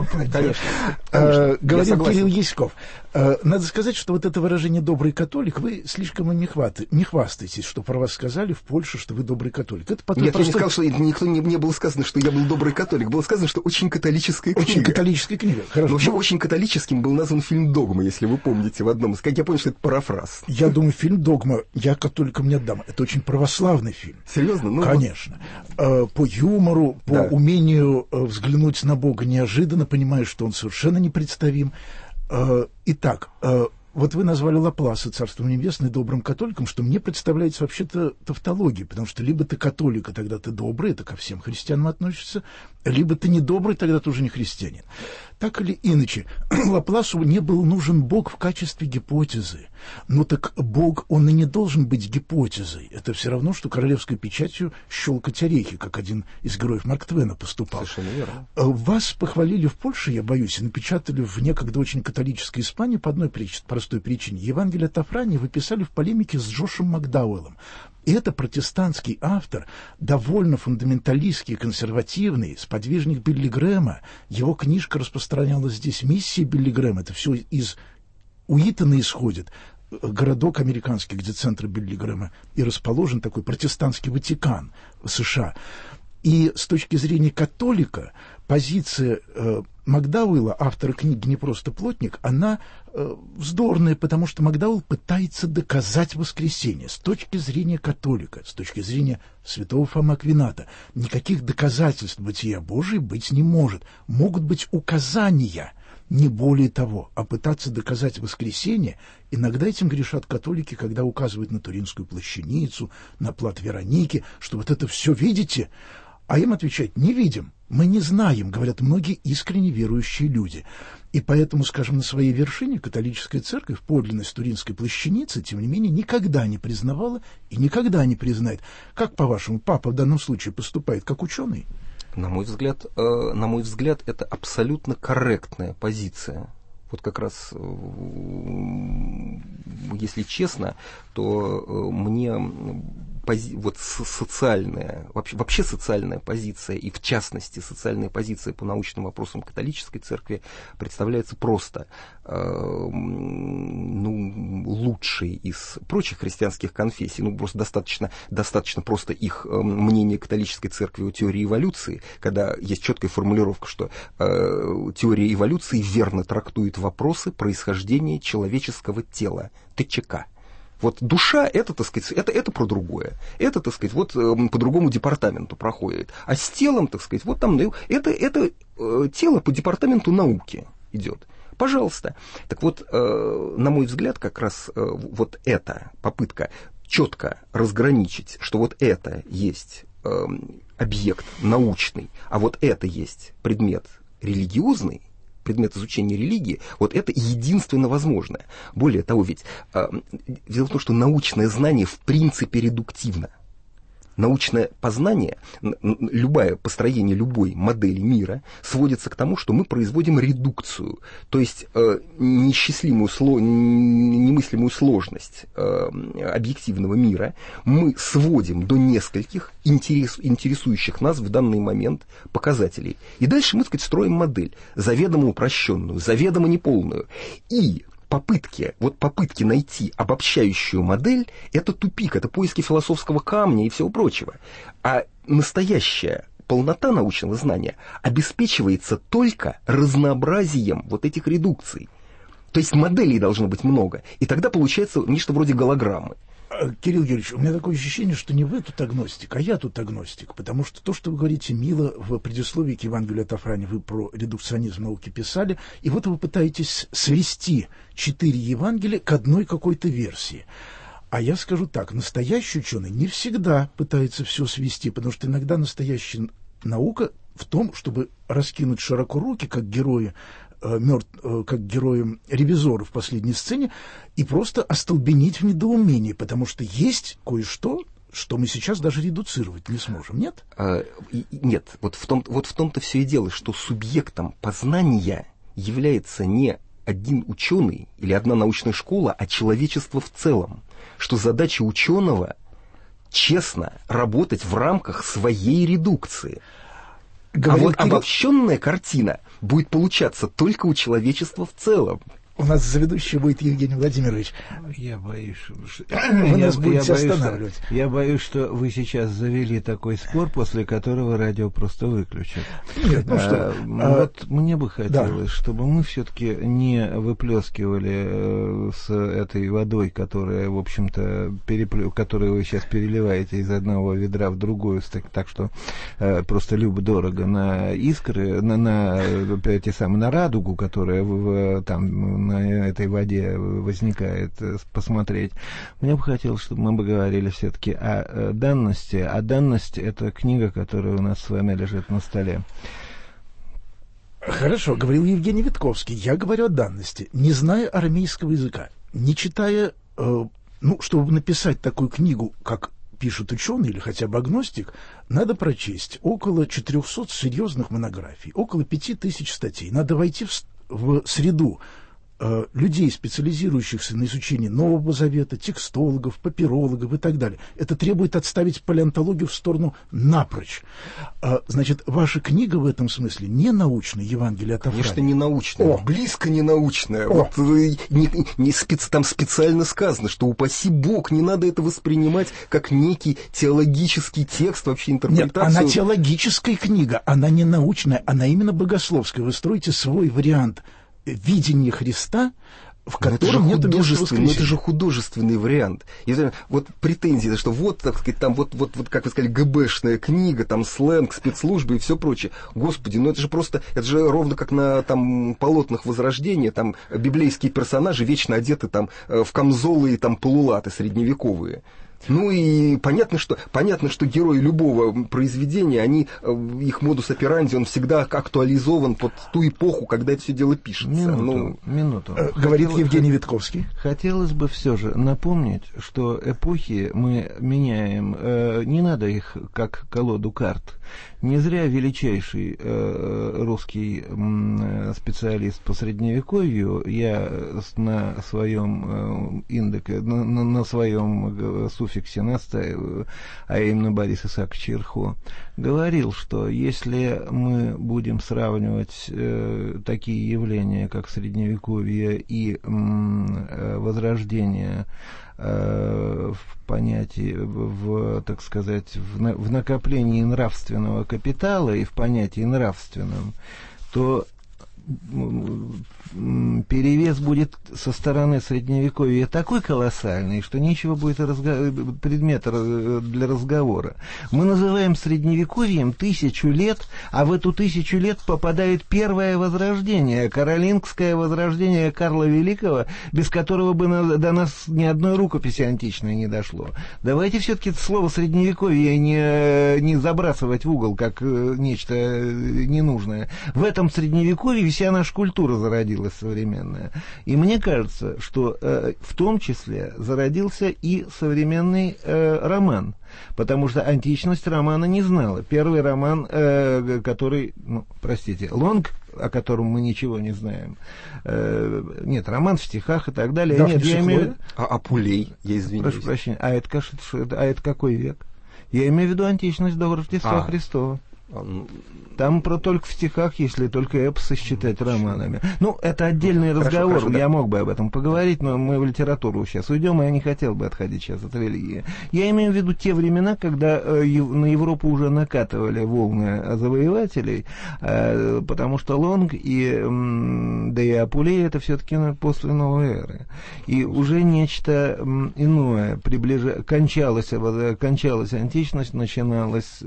Говорил Кирилл Яськов. Надо сказать, что это выражение «добрый католик», вы слишком им не хвастаетесь, что про вас сказали в Польше, что вы добрый католик. Это потом Нет, я не сказал, что никто не было сказано, что я был добрый католик. Было сказано, что очень католическая книга. Очень католическая книга, хорошо. Вообще очень католическим был назван фильм «Догма», если вы помните в одном из... Как я понял, что это парафраз. Я думаю, фильм «Догма» я католикам не отдам. Это очень православный фильм. Серьезно? Конечно. По юмору, по умению взглянуть на Бога неожиданно, понимая, что он совершенно непредставим. Итак, вы назвали Лапласа, Царство Небесное, добрым католиком, что мне представляется вообще-то тавтология, потому что либо ты католик, а тогда ты добрый, это ко всем христианам относится, либо ты не добрый, тогда ты уже не христианин. Так или иначе, Лапласу не был нужен Бог в качестве гипотезы. Но так Бог, он и не должен быть гипотезой. Это все равно, что королевской печатью щелкать орехи, как один из героев Марка Твена поступал. Совершенно верно. Вас похвалили в Польше, я боюсь, и напечатали в некогда очень католической Испании по одной простой причине. Евангелие от Афрани вы писали в полемике с Джошем Макдауэллом. И это протестантский автор, довольно фундаменталистский, консервативный, сподвижник Билли Грэма. Его книжка распространялась здесь. Миссия Билли Грэма. Это все из Уитона исходит. Городок американский, где центр Билли Грэма и расположен, такой протестантский Ватикан в США. И с точки зрения католика позиция Макдауэлла, автора книги «Не просто плотник», она вздорная, потому что Макдауэлл пытается доказать воскресение. С точки зрения католика, с точки зрения святого Фомы Аквината, никаких доказательств бытия Божия быть не может. Могут быть указания, не более того, а пытаться доказать воскресение. Иногда этим грешат католики, когда указывают на Туринскую плащаницу, на плат Вероники, что это все видите. А им отвечают: не видим, мы не знаем, говорят многие искренне верующие люди. И поэтому, скажем, на своей вершине католическая церковь подлинность Туринской плащаницы, тем не менее, никогда не признавала и никогда не признает. Как, по-вашему, папа в данном случае поступает как ученый? На мой взгляд, это абсолютно корректная позиция. Как раз, если честно, то мне социальная, вообще социальная позиция, и в частности социальная позиция по научным вопросам католической церкви представляется просто лучшей из прочих христианских конфессий. Просто достаточно просто их мнение католической церкви о теории эволюции, когда есть четкая формулировка, что теория эволюции верно трактует вопросы происхождения человеческого тела, ТЧК. Душа, это, так сказать, это про другое. Это, так сказать, по другому департаменту проходит. А с телом, так сказать, это тело по департаменту науки идет. Пожалуйста. Так вот, на мой взгляд, как раз вот эта попытка четко разграничить, что вот это есть объект научный, а вот это есть предмет религиозный, предмет изучения религии, вот это единственно возможное. Более того, ведь дело в том, что научное знание в принципе редуктивно. Научное познание, любое построение любой модели мира сводится к тому, что мы производим редукцию, то есть немыслимую сложность объективного мира мы сводим до нескольких интересующих нас в данный момент показателей. И дальше мы, так сказать, строим модель, заведомо упрощенную, заведомо неполную. И попытки найти обобщающую модель – это тупик, это поиски философского камня и всего прочего. А настоящая полнота научного знания обеспечивается только разнообразием вот этих редукций. То есть моделей должно быть много, и тогда получается нечто вроде голограммы. Кирилл Юрьевич, у меня такое ощущение, что не вы тут агностик, а я тут агностик, потому что то, что вы говорите, мило, в предисловии к Евангелию от Афрани вы про редукционизм науки писали, и вот вы пытаетесь свести 4 Евангелия к одной какой-то версии. А я скажу так, настоящий ученый не всегда пытается все свести, потому что иногда настоящая наука в том, чтобы раскинуть широко руки, как герои ревизора в последней сцене, и просто остолбенеть в недоумении, потому что есть кое-что, что мы сейчас даже редуцировать не сможем, нет? Нет, вот в том-то все и дело, что субъектом познания является не один ученый или одна научная школа, а человечество в целом, что задача ученого честно работать в рамках своей редукции. А вот обобщенная картина будет получаться только у человечества в целом. У нас заведующий будет Евгений Владимирович. Я боюсь, вы нас будете останавливать. Я боюсь, что вы сейчас завели такой спор, после которого радио просто выключат. Нет, вот мне бы хотелось, чтобы мы все-таки не выплескивали с этой водой, которая, в общем-то, которую вы сейчас переливаете из одного ведра в другую, так что просто любо-дорого на искры, на радугу, которая там на этой воде возникает, посмотреть. Мне бы хотелось, чтобы мы говорили все-таки о данности. А данность — это книга, которая у нас с вами лежит на столе. Хорошо, говорил Евгений Витковский. Я говорю о данности. Не зная арамейского языка, не читая, чтобы написать такую книгу, как пишут ученые или хотя бы агностик, надо прочесть около 400 серьезных монографий, около 5000 статей. Надо войти в среду людей, специализирующихся на изучении Нового Завета, текстологов, папирологов и так далее. Это требует отставить палеонтологию в сторону напрочь. Значит, ваша книга в этом смысле не научная, Евангелие от Афрани. Конечно, не научная, близко не научная. Вот, там специально сказано, что упаси Бог, не надо это воспринимать как некий теологический текст, вообще интерпретацию. Нет, она теологическая книга, она не научная, она именно богословская. Вы строите свой вариант видение Христа, в котором нет места воскресения. Это же художественный вариант. Вот претензии, что вот, так сказать, там вот, как вы сказали, ГБшная книга, там сленг, спецслужбы и все прочее. Господи, это же ровно как на там полотнах Возрождения, там библейские персонажи вечно одеты там в камзолы и там полулаты средневековые. Ну и понятно, что герои любого произведения, их модус операнди, он всегда актуализован под ту эпоху, когда это все дело пишется. Минуту. Говорит Евгений Витковский. Хотелось бы все же напомнить, что эпохи мы меняем, не надо их как колоду карт. Не зря величайший русский специалист по средневековью, я на своем индексе, на своем суффиксе настаиваю, а именно Борис Исаакович Ирхо, говорил, что если мы будем сравнивать такие явления, как средневековье и возрождение, в понятии, так сказать, в накоплении нравственного капитала и в понятии нравственном, то перевес будет со стороны Средневековья такой колоссальный, что нечего будет предмета для разговора. Мы называем Средневековьем 1000 лет, а в эту 1000 лет попадает первое возрождение, каролингское возрождение Карла Великого, без которого бы до нас ни одной рукописи античной не дошло. Давайте все-таки слово Средневековье не забрасывать в угол, как нечто ненужное. В этом Средневековье вся наша культура зародилась современная. И мне кажется, что в том числе зародился и современный роман. Потому что античность романа не знала. Первый роман, который, Лонг, о котором мы ничего не знаем. Нет, роман в стихах и так далее. Да, нет, я имею... Апулей, я извиняюсь. Прошу прощения. А это какой век? Я имею в виду античность до Рождества Христова. Там только в стихах, если только эпосы считать романами. Это отдельный разговор, хорошо, да. Я мог бы об этом поговорить, но мы в литературу сейчас уйдем, и я не хотел бы отходить сейчас от религии. Я имею в виду те времена, когда на Европу уже накатывали волны завоевателей, потому что Лонг да и Апулей это все-таки после новой эры. И уже нечто иное кончалась античность, начиналась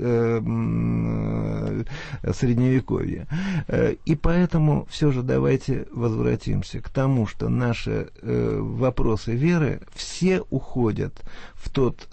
Средневековье. И поэтому все же давайте возвратимся к тому, что наши вопросы веры все уходят в тот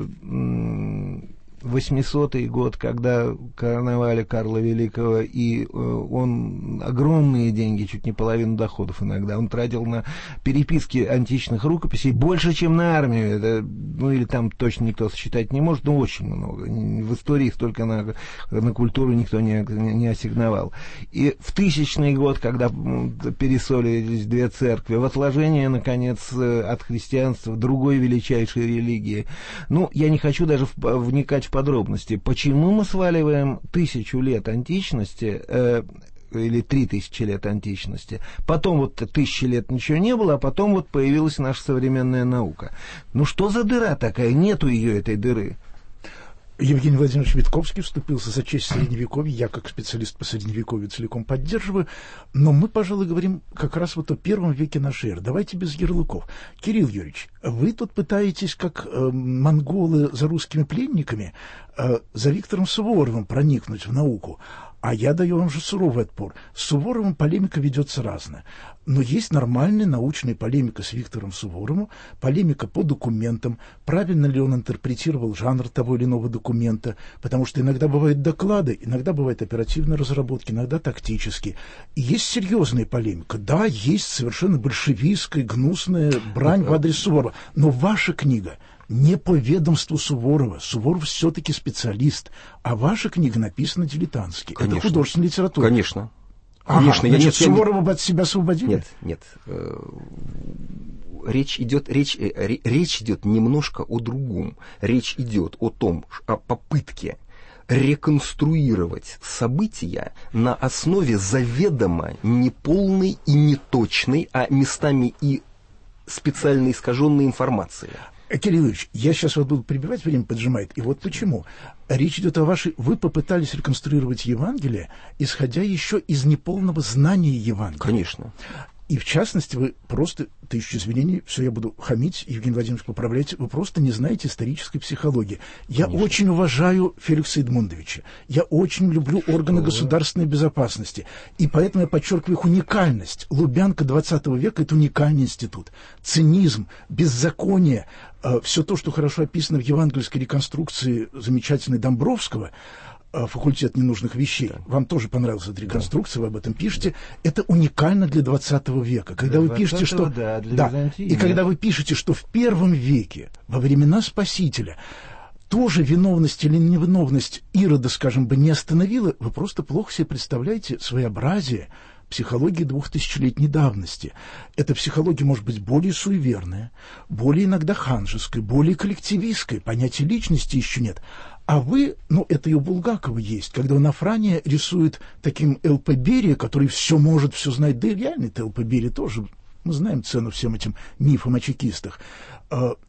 800-й год, когда короновали Карла Великого, и он огромные деньги, чуть не половину доходов иногда, он тратил на переписки античных рукописей больше, чем на армию. Это, или там точно никто сосчитать не может, но очень много. В истории столько на культуру никто не ассигновал. И в 1000-й год, когда перессорились две церкви, в отложение, наконец, от христианства другой величайшей религии. Я не хочу даже вникать в подробности. Почему мы сваливаем 1000 лет античности, или 3000 лет античности, потом 1000 лет ничего не было, а потом появилась наша современная наука. Что за дыра такая? Нету ее, этой дыры. Евгений Владимирович Витковский вступился за честь Средневековья. Я, как специалист по Средневековью, целиком поддерживаю. Но мы, пожалуй, говорим как раз о первом веке нашей эры. Давайте без ярлыков. Кирилл Юрьевич, вы тут пытаетесь, как монголы за русскими пленниками, за Виктором Суворовым проникнуть в науку. А я даю вам же суровый отпор. С Суворовым полемика ведется разная. Но есть нормальная научная полемика с Виктором Суворовым, полемика по документам, правильно ли он интерпретировал жанр того или иного документа, потому что иногда бывают доклады, иногда бывают оперативные разработки, иногда тактические. И есть серьезная полемика. Да, есть совершенно большевистская, гнусная брань в адрес Суворова. Но ваша книга не по ведомству Суворова. Суворов все-таки специалист. А ваша книга написана дилетантски. Конечно. Это художественная литература. Конечно. Конечно. Значит, Суворова бы от себя освободили? Нет. Речь идет немножко о другом. Речь идет о попытке реконструировать события на основе заведомо неполной и неточной, а местами и специально искаженной информации. Кирилл Ильич, я сейчас вас буду прибивать, время поджимает. И вот почему. Речь идет о вашей... Вы попытались реконструировать Евангелие, исходя еще из неполного знания Евангелия. Конечно. И в частности, вы просто, тысячу извинений, все, я буду хамить, Евгений Владимирович, поправляйте, вы просто не знаете исторической психологии. Я Конечно. Очень уважаю Феликса Эдмундовича, я очень люблю органы государственной безопасности, и поэтому я подчеркиваю их уникальность. Лубянка 20 века – это уникальный институт. Цинизм, беззаконие, все то, что хорошо описано в евангельской реконструкции замечательной Домбровского, факультет ненужных вещей. Да. Вам тоже понравилась эта реконструкция, вы об этом пишете. Это уникально для 20 века. Когда вы пишете, что... И когда вы пишете, что в первом веке, во времена Спасителя, тоже виновность или невиновность Ирода, скажем бы, не остановила, вы просто плохо себе представляете своеобразие психологии 2000-летней давности. Эта психология может быть более суеверная, более иногда ханжеская, более коллективистская, понятия личности еще нет. А вы, это и у Булгакова есть, когда он Афрания рисует таким Л.П. Берия, который все может, все знает, да и реальный Л.П. Берия тоже, мы знаем цену всем этим мифам о чекистах.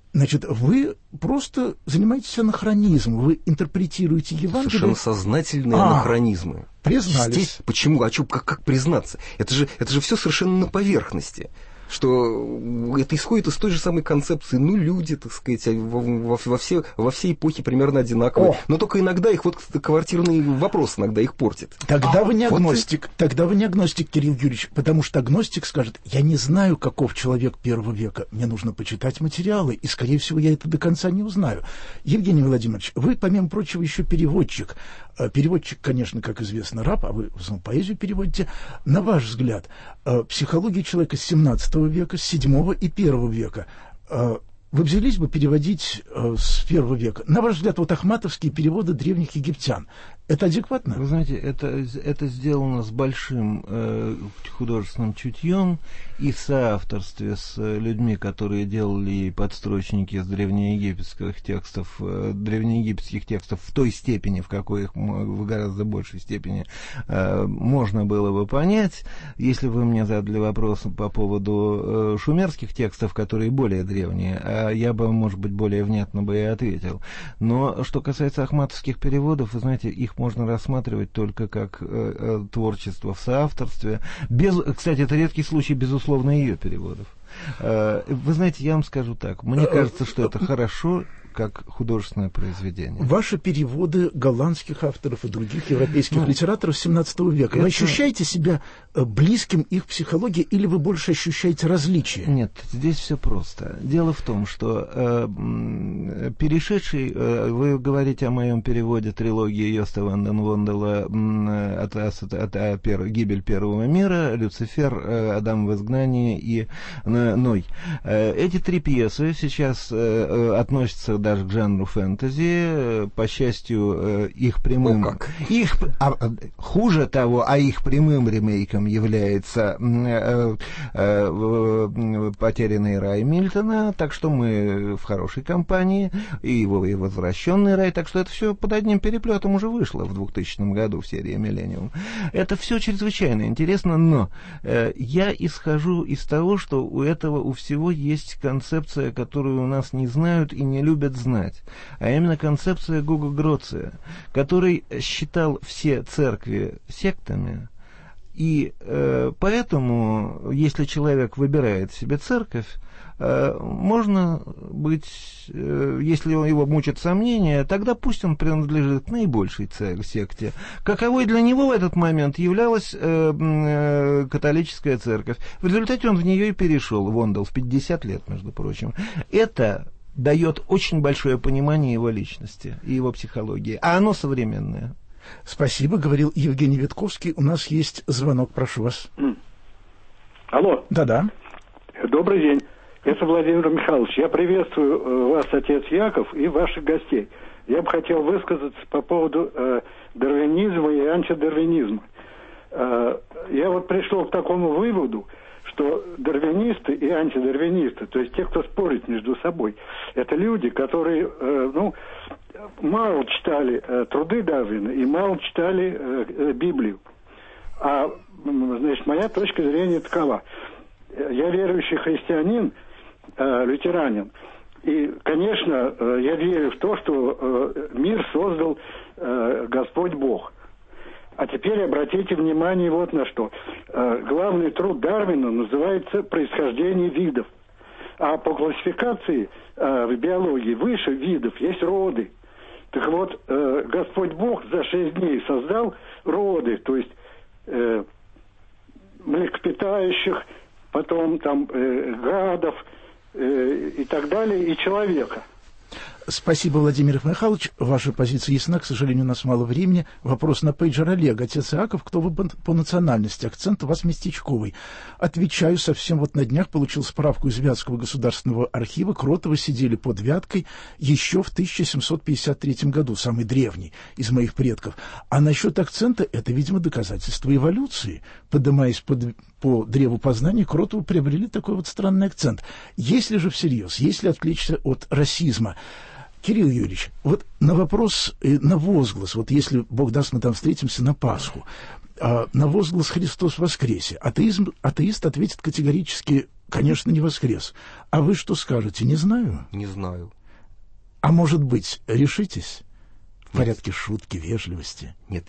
Значит, вы просто занимаетесь анахронизмом, вы интерпретируете Евангелие. Совершенно сознательные анахронизмы. Признались. Почему? Как признаться? Это же все совершенно на поверхности. Что это исходит из той же самой концепции. Ну, люди, так сказать, во всей эпохе примерно одинаковые. Но только иногда их квартирный вопрос иногда их портит. Тогда вы не агностик. Тогда вы не агностик, Кирилл Юрьевич, потому что агностик скажет: я не знаю, каков человек первого века. Мне нужно почитать материалы, и, скорее всего, я это до конца не узнаю. Евгений Владимирович, вы, помимо прочего, еще переводчик. Переводчик, конечно, как известно, раб, а вы в основном поэзию переводите. На ваш взгляд, психология человека с 17 века, с 7 и 1 века, вы взялись бы переводить с 1 века? На ваш взгляд, вот ахматовские переводы древних египтян, это адекватно? Вы знаете, это сделано с большим художественным чутьем и в соавторстве с людьми, которые делали подстрочники из древнеегипетских текстов в той степени, в какой их в гораздо большей степени можно было бы понять. Если вы мне задали вопрос по поводу шумерских текстов, которые более древние, я бы, может быть, более внятно бы и ответил. Но что касается ахматовских переводов, вы знаете, их можно рассматривать только как творчество в соавторстве. Кстати, это редкий случай, безусловно, ее переводов. Вы знаете, я вам скажу так. Мне кажется, что это хорошо как художественное произведение. Ваши переводы голландских авторов и других европейских литераторов XVII века. Вы ощущаете себя близким их психологии, или вы больше ощущаете различия? Нет, здесь все просто. Дело в том, что перешедший, вы говорите о моем переводе трилогии Йоста ван ден Вонделла «Гибель первого мира», «Люцифер», «Адам в изгнании» и «Ной». Эти три пьесы сейчас относятся даже к жанру фэнтези. По счастью, их прямым... хуже того, их прямым ремейком является «Потерянный рай» Мильтона, так что мы в хорошей компании, и его и «Возвращенный рай», так что это все под одним переплетом уже вышло в 2000 году в серии «Миллениум». Это все чрезвычайно интересно, но я исхожу из того, что у всего есть концепция, которую у нас не знают и не любят знать, а именно концепция Гуго Гроция, который считал все церкви сектами, и поэтому, если человек выбирает себе церковь, можно быть, если его мучат сомнения, тогда пусть он принадлежит к наибольшей секте, каковой для него в этот момент являлась католическая церковь. В результате он в нее и перешел, Вондел, в 50 лет, между прочим. Это дает очень большое понимание его личности и его психологии, а оно современное. Спасибо, говорил Евгений Витковский. У нас есть звонок, прошу вас. Алло. Да-да. Добрый день. Это Владимир Михайлович. Я приветствую вас, отец Яков, и ваших гостей. Я бы хотел высказаться по поводу дарвинизма и антидарвинизма. Я вот пришел к такому выводу, что дарвинисты и антидарвинисты, то есть те, кто спорит между собой, это люди, которые мало читали труды Дарвина и мало читали Библию. Значит, моя точка зрения такова. Я верующий христианин, лютеранин, и, конечно, я верю в то, что мир создал Господь Бог. А теперь обратите внимание вот на что. Главный труд Дарвина называется «Происхождение видов». А по классификации в биологии выше видов есть роды. Так вот, Господь Бог за 6 дней создал роды, то есть млекопитающих, потом там гадов и так далее, и человека. Спасибо, Владимир Михайлович. Ваша позиция ясна. К сожалению, у нас мало времени. Вопрос на пейджер Олег. Отец Иаков, кто вы по национальности? Акцент у вас местечковый. Отвечаю, совсем вот на днях получил справку из Вятского государственного архива. Кротовы сидели под Вяткой еще в 1753 году, самый древний из моих предков. А насчет акцента, это, видимо, доказательство эволюции. Поднимаясь по древу познания, Кротовы приобрели такой вот странный акцент. Если же всерьез, если отвлечься от расизма, Кирилл Юрьевич, вот на вопрос, на возглас, вот если Бог даст, мы там встретимся на Пасху, на возглас «Христос воскресе». Атеист ответит категорически: конечно, не воскрес. А вы что скажете? Не знаю. Не знаю. А может быть, решитесь? В порядке шутки, вежливости. Нет,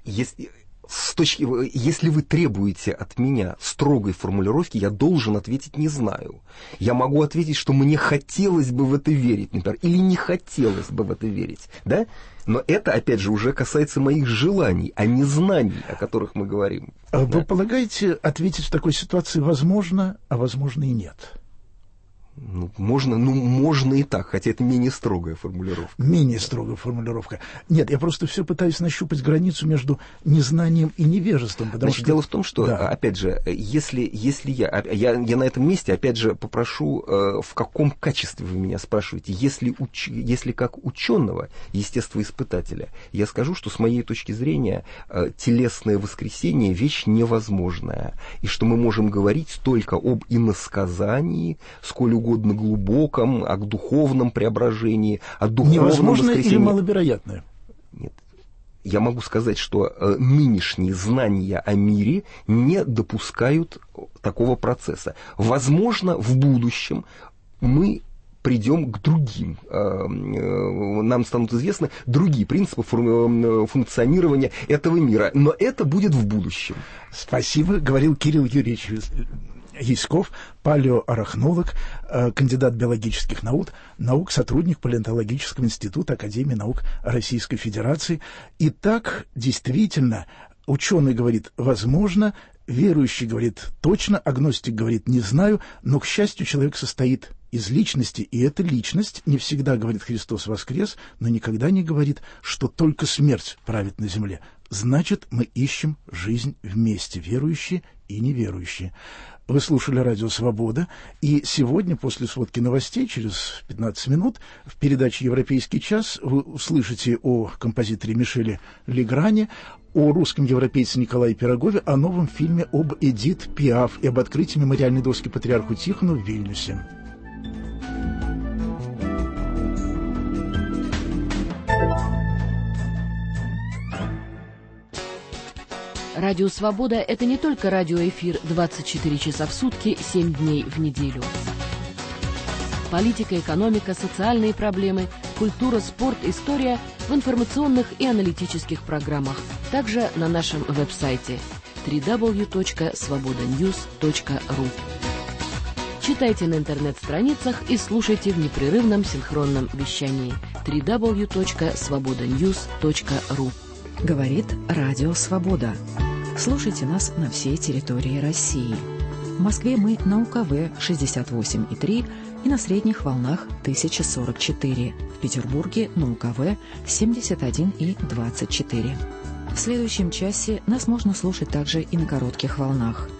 если вы требуете от меня строгой формулировки, я должен ответить «не знаю». Я могу ответить, что мне хотелось бы в это верить, например, или не хотелось бы в это верить, да? Но это, опять же, уже касается моих желаний, а не знаний, о которых мы говорим. Вы да? полагаете, ответить в такой ситуации возможно, а возможно и нет? Можно и так, хотя это менее строгая формулировка. Менее строгая формулировка. Нет, я просто все пытаюсь нащупать границу между незнанием и невежеством. Дело в том, что, да, опять же, если я на этом месте, опять же, попрошу, в каком качестве вы меня спрашиваете. Если как ученого, естествоиспытателя, я скажу, что с моей точки зрения телесное воскресение — вещь невозможная, и что мы можем говорить только об иносказании, сколь угодно глубоком, о духовном преображении, о духовном невозможное воскресении. Или маловероятное? Нет. Я могу сказать, что нынешние знания о мире не допускают такого процесса. Возможно, в будущем мы придем к другим. Нам станут известны другие принципы функционирования этого мира. Но это будет в будущем. Спасибо, говорил Кирилл Юрьевич Яськов, палеоарахнолог, кандидат биологических наук, сотрудник Палеонтологического института Академии наук Российской Федерации. Итак, действительно, ученый говорит «возможно», верующий говорит «точно», агностик говорит «не знаю», но, к счастью, человек состоит из личности, и эта личность не всегда говорит «Христос воскрес», но никогда не говорит, что только смерть правит на земле. Значит, мы ищем жизнь вместе, верующие и неверующие. Вы слушали «Радио Свобода», и сегодня, после сводки новостей, через 15 минут, в передаче «Европейский час» вы услышите о композиторе Мишеле Легране, о русском европейце Николае Пирогове, о новом фильме об Эдит Пиаф и об открытии мемориальной доски патриарху Тихону в Вильнюсе. Радио «Свобода» — это не только радиоэфир 24 часа в сутки, 7 дней в неделю. Политика, экономика, социальные проблемы, культура, спорт, история в информационных и аналитических программах. Также на нашем веб-сайте www.svobodanews.ru. Читайте на интернет-страницах и слушайте в непрерывном синхронном вещании www.svobodanews.ru. Говорит Радио Свобода. Слушайте нас на всей территории России. В Москве мы на УКВ 68,3 и на средних волнах 1044. В Петербурге на УКВ 71,24. В следующем часе нас можно слушать также и на коротких волнах.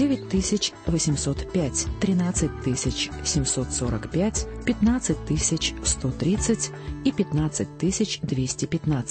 9805, 13745, 15130 и 15215.